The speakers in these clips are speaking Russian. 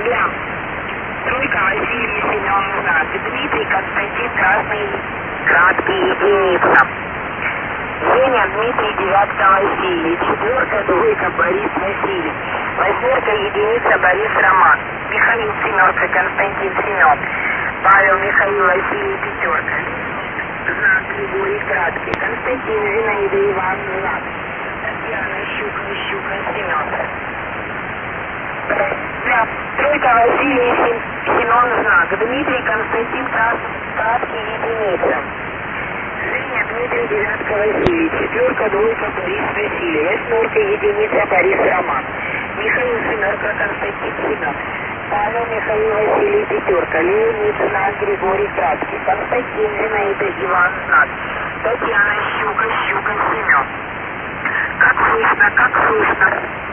Для. Тройка Василий Семен Знак. Дмитрий Константин Красный. Краткий единица. Женя Дмитрий Девятка Василий. Четверка двойка Борис Василий. Восьмерка единица Борис Роман. Михаил семерка Константин Семен. Павел Михаил Василий пятерка. Знак Григорий Краткий. Константин Зинаида Иван Знак. Татьяна Щука Семен. Для. Тройка Василий Семен Знак. Дмитрий Константин Краткий единица. Женя Дмитрий Девятка Василий. Четверка двойка Борис Василий. Восьмерка единица Борис Роман. Михаил семерка Константин Семен. Павел Михаил Василий пятерка. Леонид Знак Григорий Краткий. Константин Зинаида Иван Знак. Татьяна Щука Семен. Как слышно.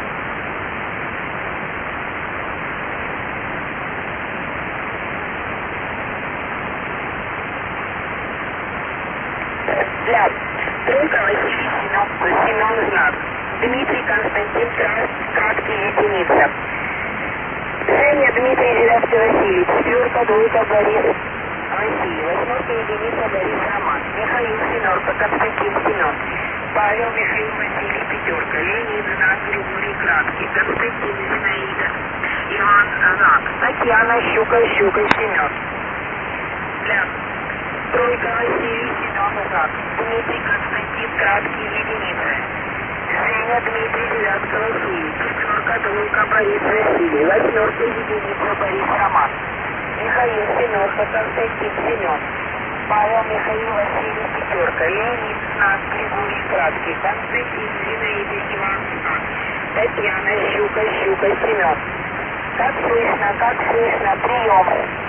Для. Тройка Василий Семен Знак. Дмитрий Константин Краткий единица. Женя Дмитрий Девятка Василий. Четверка двойка Борис Василий. Восьмерка единица Борис Роман. Михаил семерка Константин Семен. Павел Михаил Василий пятерка. Леонид Знак Григорий Краткий. Константин Зинаида Иван Знак. Татьяна Щука Семен. Для. Тройка Василий Семен Знак. Дмитрий Константин Краткий единица. Женя Дмитрий Девятка Василий. Четверка двойка Борис Василий. Восьмерка единица Борис Роман. Михаил семерка Константин Семен. Павел Михаил Василий пятерка. Леонид Знак Григорий Краткий. Константин Зинаида Иван Знак. Татьяна Щука Семен. Как слышно, прием.